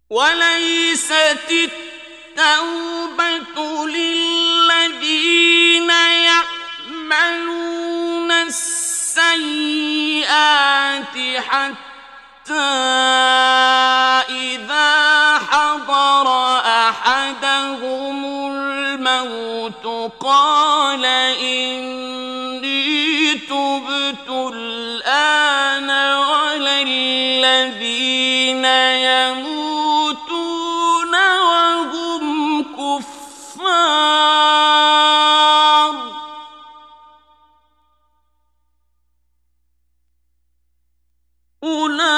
وليست التوبة للذين يعملون السيئات حتى إذا حضر أحدهم الموت قال إني تبت الآن ولا الذين يموتون وهم كفار أولئك